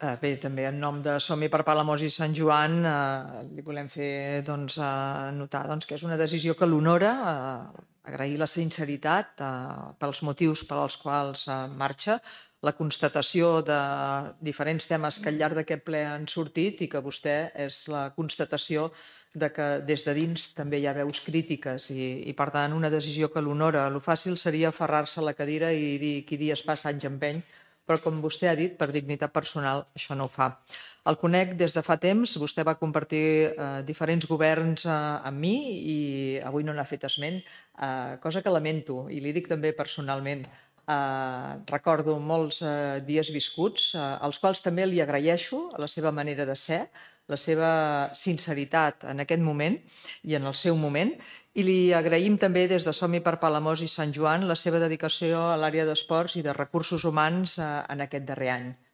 Bé, també en nom de Som-hi per Palamós i Sant Joan li volem fer notar que és una decisió que l'honora, agrair la sinceritat pels motius pels quals marxa, la constatació de diferents temes que al llarg d'aquest ple han sortit i que vostè és la constatació de que des de dins també hi ha veus crítiques i per tant, una decisió que l'honora. Lo fàcil seria aferrar-se a la cadira i dir qui dies passa anys empeny, però com vostè ha dit, per dignitat personal, això no ho fa. El conec des de fa temps, vostè va compartir diferents governs amb mi i avui no n'ha fet esment, cosa que lamento i li dic també personalment. Recordo molts dies viscuts, als quals també li agraeixo la seva manera de ser, la seva sinceritat en aquest moment i en el seu moment, i li agraïm també des de Som-hi per Palamós i Sant Joan la seva dedicació a l'àrea d'esports i de recursos humans en aquest darrer any.